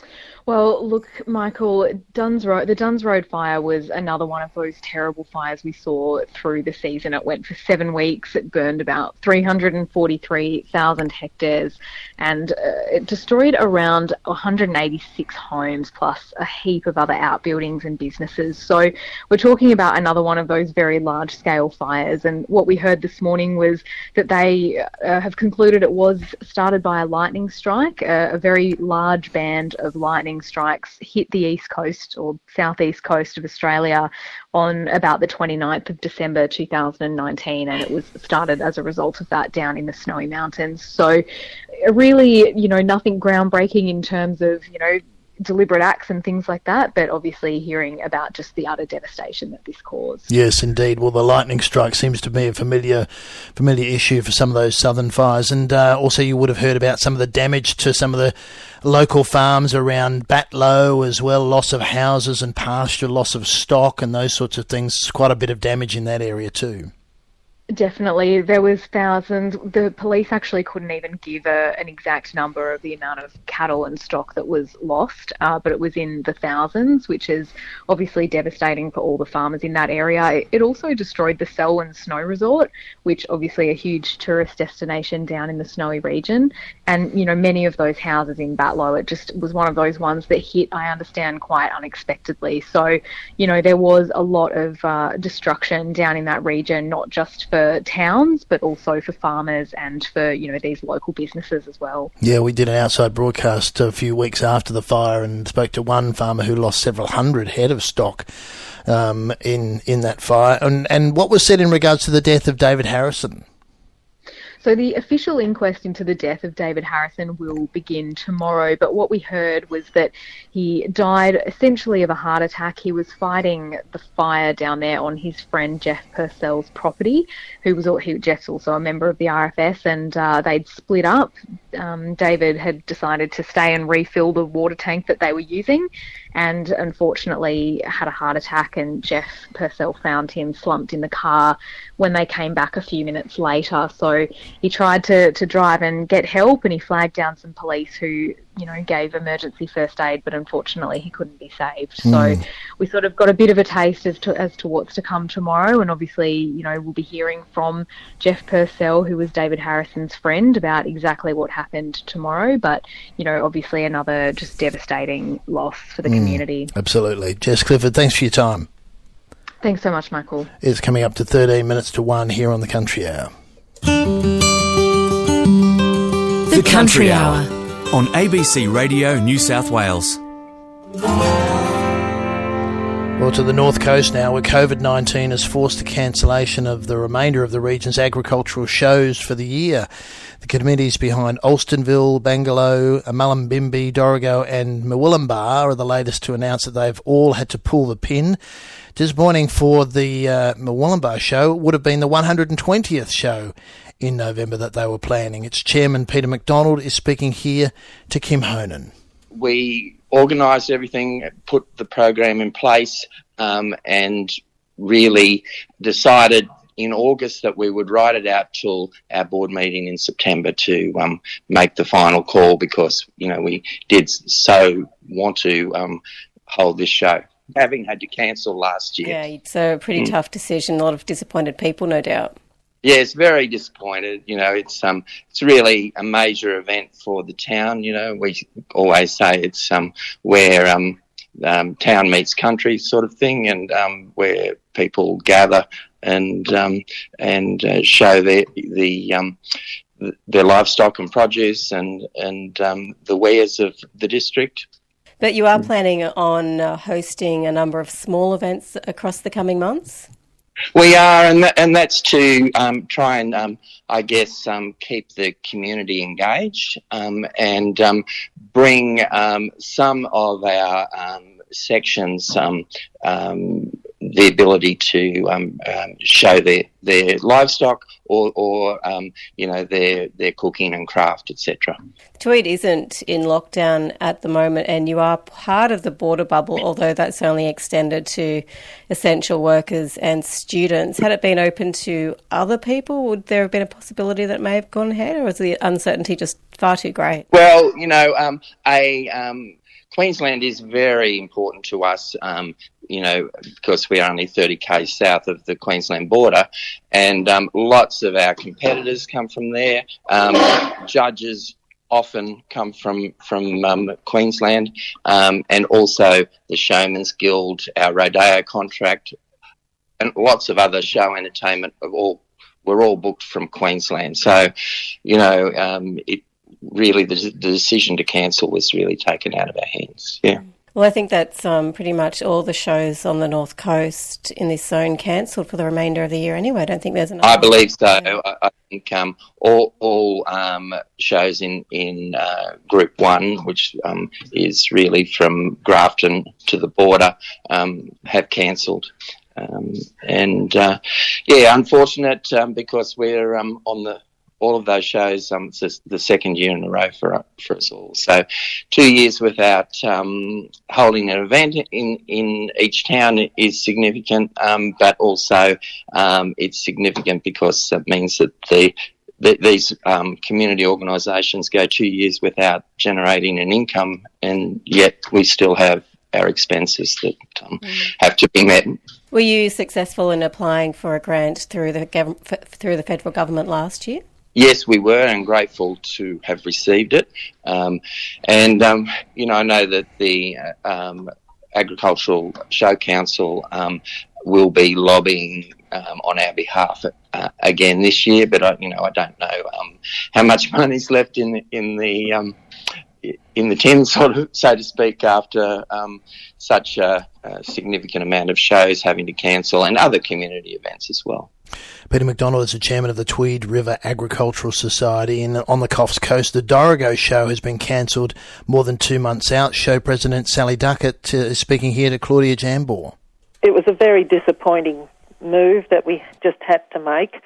Well, look, Michael, Duns Road, the Duns Road fire was another one of those terrible fires we saw through the season. It went for seven weeks. It burned about three hundred forty-three thousand hectares, and uh, it destroyed around one hundred eighty-six homes plus a heap of other outbuildings and businesses. So we're talking about another one of those very large-scale fires. And what we heard this morning was that they uh, have concluded it was started by a lightning strike. Uh, a very large band of lightning strikes hit the east coast or southeast coast of Australia on about the twenty-ninth of December two thousand nineteen, and it was started as a result of that down in the Snowy Mountains. So really, you know, nothing groundbreaking in terms of, you know, deliberate acts and things like that, but obviously hearing about just the utter devastation that this caused. Yes, indeed. Well, the lightning strike seems to be a familiar familiar issue for some of those southern fires, and uh, also you would have heard about some of the damage to some of the local farms around Batlow as well, loss of houses and pasture, loss of stock and those sorts of things. Quite a bit of damage in that area too. Definitely. There was thousands. The police actually couldn't even give a, an exact number of the amount of cattle and stock that was lost, uh, but it was in the thousands, which is obviously devastating for all the farmers in that area. It also destroyed the Selwyn Snow Resort, which obviously a huge tourist destination down in the snowy region. And, you know, many of those houses in Batlow, it just was one of those ones that hit, I understand, quite unexpectedly. So, you know, there was a lot of uh, destruction down in that region, not just for towns, but also for farmers and for, you know, these local businesses as well. Yeah, we did an outside broadcast a few weeks after the fire and spoke to one farmer who lost several hundred head of stock um, in in that fire. And, and what was said in regards to the death of David Harrison? So the official inquest into the death of David Harrison will begin tomorrow, but what we heard was that he died essentially of a heart attack. He was fighting the fire down there on his friend Jeff Purcell's property, who was who, Jeff's also a member of the R F S, and uh, they'd split up. Um, David had decided to stay and refill the water tank that they were using, and unfortunately had a heart attack, and Jeff Purcell found him slumped in the car when they came back a few minutes later. So he tried to, to drive and get help, and he flagged down some police who, you know, gave emergency first aid, but unfortunately he couldn't be saved. Mm. So we sort of got a bit of a taste as to as to what's to come tomorrow, and obviously, you know, we'll be hearing from Jeff Purcell, who was David Harrison's friend, about exactly what happened tomorrow. But, you know, obviously another just devastating loss for the mm, community. Absolutely. Jess Clifford, thanks for your time. Thanks so much, Michael. It's coming up to thirteen minutes to one here on the Country Hour. The Country Hour on A B C Radio New South Wales. Well, to the North Coast now, where COVID nineteen has forced the cancellation of the remainder of the region's agricultural shows for the year. The committees behind Alstonville, Bangalow, Mullumbimby, Dorrigo and Murwillumbah are the latest to announce that they've all had to pull the pin. Disappointing for the uh, Murwillumbah show. It would have been the one hundred twentieth show in November that they were planning. Its chairman, Peter McDonald, is speaking here to Kim Honan. We organised everything, put the program in place, um, and really decided in August that we would write it out till our board meeting in September to um, make the final call, because, you know, we did so want to um, hold this show, having had to cancel last year. Yeah, it's a pretty mm. tough decision. A lot of disappointed people, no doubt. Yes, very disappointed. You know, it's um, it's really a major event for the town. You know, we always say it's um, where um, um, town meets country sort of thing, and um, where people gather and um, and uh, show their the um, their livestock and produce and and um, the wares of the district. But you are planning on uh, hosting a number of small events across the coming months? We are, and that, and that's to um, try and, um, I guess, um, keep the community engaged um, and um, bring um, some of our um, sections um, um, the ability to um, um, show their, their livestock or, or um, you know, their their cooking and craft, et cetera. Tweed isn't in lockdown at the moment, and you are part of the border bubble, although that's only extended to essential workers and students. Had it been open to other people, would there have been a possibility that it may have gone ahead, or is the uncertainty just far too great? Well, you know, um, a... Um, Queensland is very important to us, um, you know, because we're only thirty kays south of the Queensland border, and um, lots of our competitors come from there. Um, judges often come from from um, Queensland, um, and also the Showman's Guild, our Rodeo contract, and lots of other show entertainment. Of all, we're all booked from Queensland. So, you know, um, it really the, the decision to cancel was really taken out of our hands. Yeah. Well, I think that's um, pretty much all the shows on the North Coast in this zone cancelled for the remainder of the year anyway. I don't think there's another. I believe so. Yeah. I, I think um, all all um, shows in, in uh, Group one, which um, is really from Grafton to the border, um, have cancelled. Um, and, uh, yeah, unfortunate um, because we're um, on the all of those shows, um, it's the second year in a row for for us all. So two years without um, holding an event in, in each town is significant, um, but also um, it's significant because it means that the, the these um, community organisations go two years without generating an income, and yet we still have our expenses that um, mm. have to be met. Were you successful in applying for a grant through the gov- through the federal government last year? Yes, we were, and grateful to have received it. Um, and, um, you know, I know that the uh, um, Agricultural Show Council um, will be lobbying um, on our behalf uh, again this year, but, I, you know, I don't know um, how much money's left in the, in the um, in the tin, sort of, so to speak, after um, such a, a significant amount of shows having to cancel, and other community events as well. Peter McDonald is the chairman of the Tweed River Agricultural Society, and on the Coffs Coast, the Dorrigo show has been cancelled more than two months out. Show president Sally Duckett uh, is speaking here to Claudia Jambor. It was a very disappointing move that we just had to make.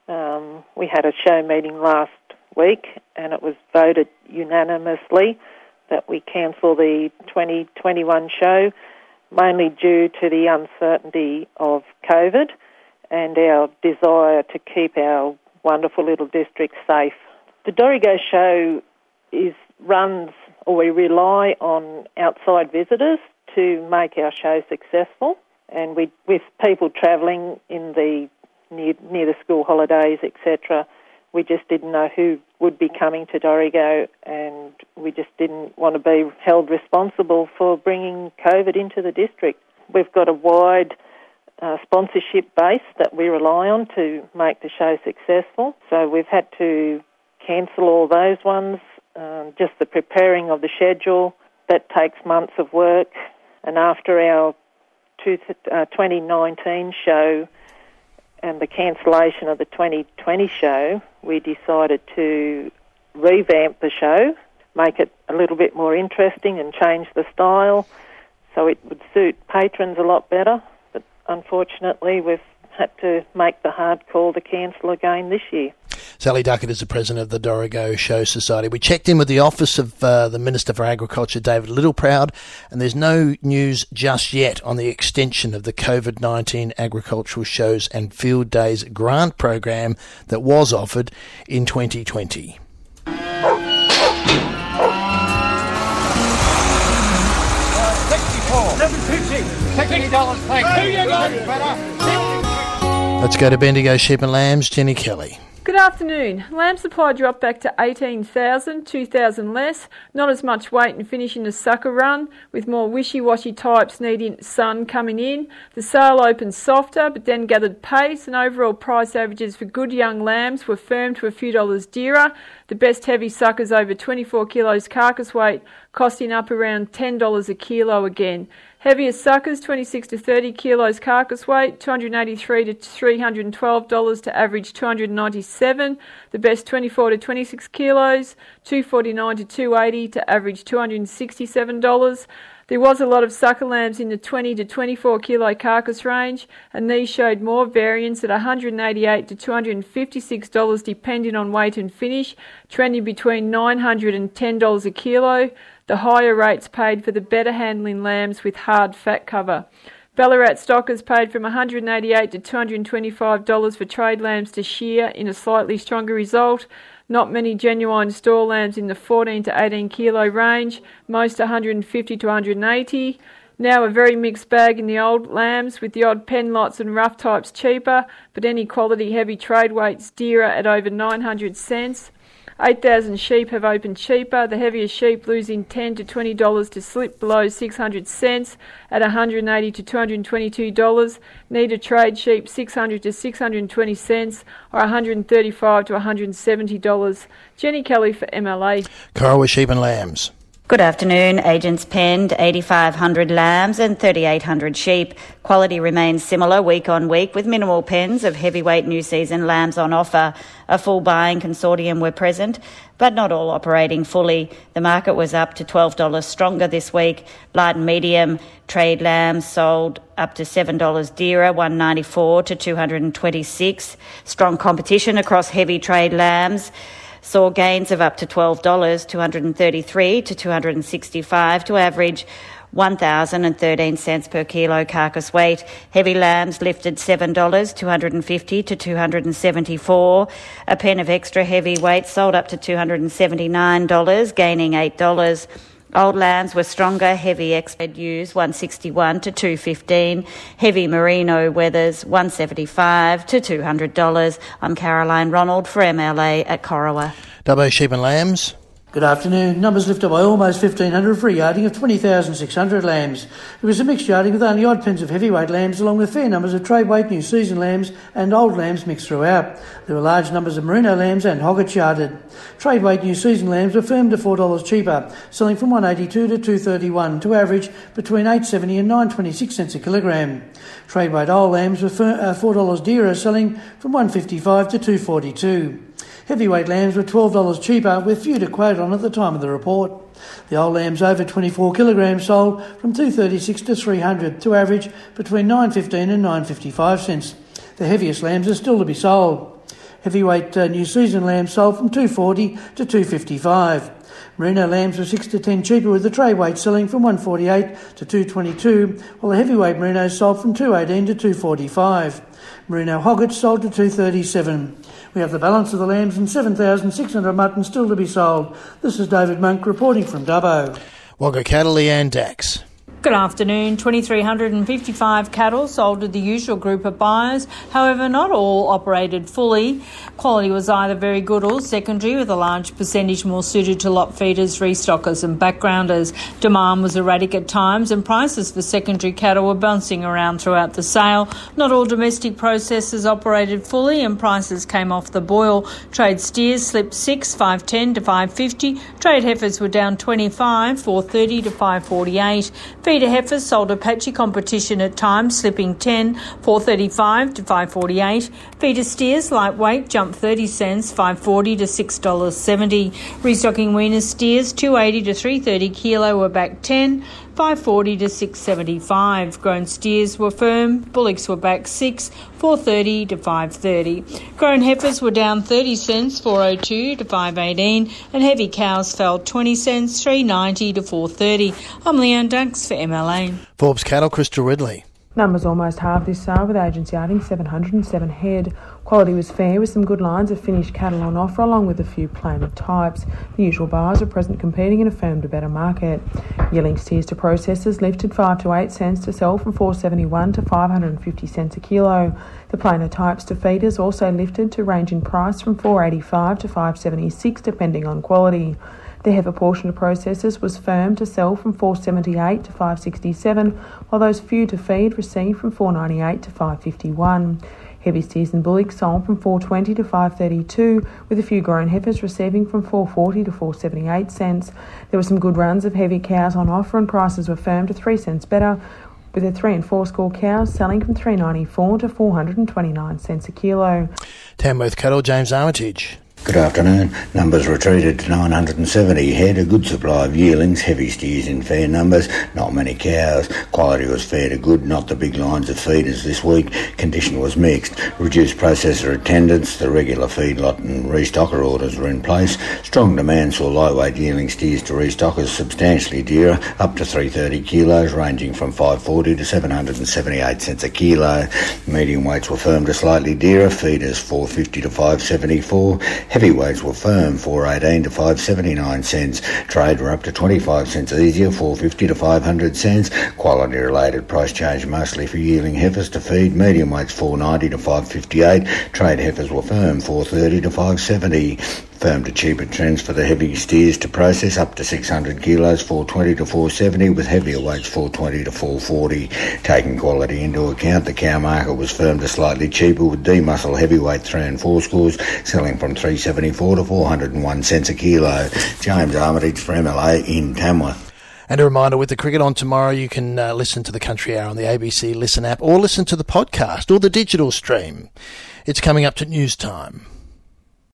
Um, we had a show meeting last week, and it was voted unanimously that we cancel the twenty twenty-one show, mainly due to the uncertainty of COVID and our desire to keep our wonderful little district safe. The Dorrigo show is runs, or we rely on outside visitors to make our show successful, and we, with people travelling in the near, near the school holidays, et cetera, we just didn't know who would be coming to Dorrigo, and we just didn't want to be held responsible for bringing COVID into the district. We've got a wide Uh, sponsorship base that we rely on to make the show successful. So we've had to cancel all those ones. Um, just the preparing of the schedule, that takes months of work. And after our two, uh, twenty nineteen show and the cancellation of the twenty twenty show, we decided to revamp the show, make it a little bit more interesting and change the style so it would suit patrons a lot better. Unfortunately, we've had to make the hard call to cancel again this year. Sally Duckett is the president of the Dorrigo Show Society. We checked in with the office of uh, the Minister for Agriculture, David Littleproud, and there's no news just yet on the extension of the COVID nineteen Agricultural Shows and Field Days grant program that was offered in twenty twenty. Let's go to Bendigo Sheep and Lambs, Jenny Kelly. Good afternoon. Lamb supply dropped back to eighteen thousand, two thousand less. Not as much weight and finish in the sucker run, with more wishy-washy types needing sun coming in. The sale opened softer, but then gathered pace, and overall price averages for good young lambs were firm to a few dollars dearer. The best heavy suckers over twenty-four kilos carcass weight costing up around ten dollars a kilo again. Heaviest suckers, twenty-six to thirty kilos carcass weight, two hundred eighty-three to three hundred twelve dollars to average two hundred ninety-seven dollars. The best twenty-four to twenty-six kilos, two hundred forty-nine to two hundred eighty dollars to average two hundred sixty-seven dollars. There was a lot of sucker lambs in the twenty to twenty-four kilo carcass range, and these showed more variance at one hundred eighty-eight dollars to two hundred fifty-six dollars depending on weight and finish, trending between nine hundred dollars and ten dollars a kilo. The higher rates paid for the better handling lambs with hard fat cover. Ballarat stockers paid from one hundred eighty-eight dollars to two hundred twenty-five dollars for trade lambs to shear in a slightly stronger result. Not many genuine store lambs in the fourteen to eighteen kilo range, most one hundred fifty to one hundred eighty. Now a very mixed bag in the old lambs, with the odd pen lots and rough types cheaper, but any quality heavy trade weights dearer at over nine hundred cents. eight thousand sheep have opened cheaper, the heaviest sheep losing ten to twenty dollars to slip below six hundred cents at one hundred eighty to two hundred twenty-two dollars. Need a trade sheep six hundred to six hundred twenty cents or one hundred thirty-five to one hundred seventy dollars. Jenny Kelly for M L A. Corowa Sheep and Lambs. Good afternoon. Agents penned eighty-five hundred lambs and thirty-eight hundred sheep. Quality remains similar week on week, with minimal pens of heavyweight new season lambs on offer. A full buying consortium were present, but not all operating fully. The market was up to twelve dollars stronger this week. Light and medium trade lambs sold up to seven dollars dearer, one hundred ninety-four to two hundred twenty-six. Strong competition across heavy trade lambs saw gains of up to twelve dollars, two hundred thirty-three to two hundred sixty-five, to average one thousand thirteen cents per kilo carcass weight. Heavy lambs lifted seven dollars, two hundred fifty to two hundred seventy-four. A pen of extra heavy weight sold up to two hundred seventy-nine dollars, gaining eight dollars. Old lambs were stronger. Heavy expert ewes one hundred sixty-one to two hundred fifteen. Heavy merino wethers one hundred seventy-five to two hundred dollars. I'm Caroline Ronald for M L A at Corowa. Dubbo Sheep and Lambs. Good afternoon. Numbers lifted by almost fifteen hundred for a yarding of twenty thousand six hundred lambs. It was a mixed yarding with only odd pens of heavyweight lambs, along with fair numbers of trade weight new season lambs and old lambs mixed throughout. There were large numbers of merino lambs and hoggets yarded. Trade weight new season lambs were firmed to four dollars cheaper, selling from one hundred eighty-two to two hundred thirty-one, to average between eight dollars seventy and nine dollars twenty-six cents a kilogram. Trade weight old lambs were four dollars dearer, selling from one hundred fifty-five to two hundred forty-two. Heavyweight lambs were twelve dollars cheaper, with few to quote on at the time of the report. The old lambs over twenty-four kilograms sold from two hundred thirty-six to three hundred, to average between nine dollars fifteen and nine dollars fifty-five cents. The heaviest lambs are still to be sold. Heavyweight uh, new season lambs sold from two hundred forty to two hundred fifty-five. Merino lambs were six to ten cheaper, with the trade weight selling from one hundred forty-eight to two hundred twenty-two, while the heavyweight merinos sold from two hundred eighteen to two hundred forty-five. Merino hoggets sold to two hundred thirty-seven. We have the balance of the lambs and seven thousand six hundred mutton still to be sold. This is David Monk reporting from Dubbo. Wagga Cattle, Leanne Dax. Good afternoon. two thousand three hundred fifty-five cattle sold to the usual group of buyers. However, not all operated fully. Quality was either very good or secondary, with a large percentage more suited to lot feeders, restockers and backgrounders. Demand was erratic at times, and prices for secondary cattle were bouncing around throughout the sale. Not all domestic processors operated fully, and prices came off the boil. Trade steers slipped six, five ten to five fifty. Trade heifers were down twenty-five, four thirty to five forty-eight. Feeder heifers sold a patchy competition at times, slipping ten, four thirty-five to five forty-eight. Feeder steers lightweight jumped thirty cents, five forty to six dollars seventy. Restocking weaner steers two eighty to three thirty kilo were back ten, five forty to six seventy-five. Grown steers were firm, bullocks were back six, four thirty to five thirty. Grown heifers were down thirty cents, four oh two to five eighteen, and heavy cows fell twenty cents, three ninety to four thirty. I'm Leanne Dunks for M L A. Forbes Cattle, Crystal Ridley. Numbers almost halved this sale, with agents yarding seven hundred seven head. Quality was fair, with some good lines of finished cattle on offer, along with a few plainer types. The usual buyers are present competing and affirmed a better market. Yearling steers to processors lifted five to eight cents to sell from four seventy-one to five hundred fifty cents a kilo. The plainer types to feeders also lifted to range in price from four eighty-five to five seventy-six, depending on quality. The heifer portion of processors was firm to sell from four seventy-eight to five sixty-seven, while those few to feed received from four ninety-eight to five fifty-one. Heavy steers and bullocks sold from four twenty to five thirty-two, with a few grown heifers receiving from four forty to four seventy-eight cents. There were some good runs of heavy cows on offer, and prices were firm to three cents better, with the three and four score cows selling from three ninety-four to four hundred twenty-nine cents a kilo. Tamworth Cattle, James Armitage. Good afternoon. Numbers retreated to nine hundred seventy head, a good supply of yearlings, heavy steers in fair numbers, not many cows. Quality was fair to good, not the big lines of feeders this week. Condition was mixed. Reduced processor attendance, the regular feedlot and restocker orders were in place. Strong demand saw lightweight yearling steers to restockers substantially dearer, up to three hundred thirty kilos, ranging from five forty to seven hundred seventy-eight cents a kilo. Medium weights were firm to slightly dearer, feeders four fifty to five seventy-four. Heavyweights were firm, four eighteen to five seventy-nine cents. Trade were up to twenty-five cents easier, four fifty to five hundred cents. Quality related price change mostly for yearling heifers to feed. Medium weights four ninety to five fifty-eight. Trade heifers were firm, four thirty to five seventy. Firm to cheaper trends for the heavy steers to process, up to six hundred kilos, four twenty to four seventy, with heavier weights four twenty to four forty. Taking quality into account, the cow market was firm to slightly cheaper, with D-muscle heavyweight three and four scores selling from three seventy-four to four hundred one cents a kilo. James Armitage for M L A in Tamworth. And a reminder, with the cricket on tomorrow, you can uh, listen to the Country Hour on the A B C Listen app or listen to the podcast or the digital stream. It's coming up to news time.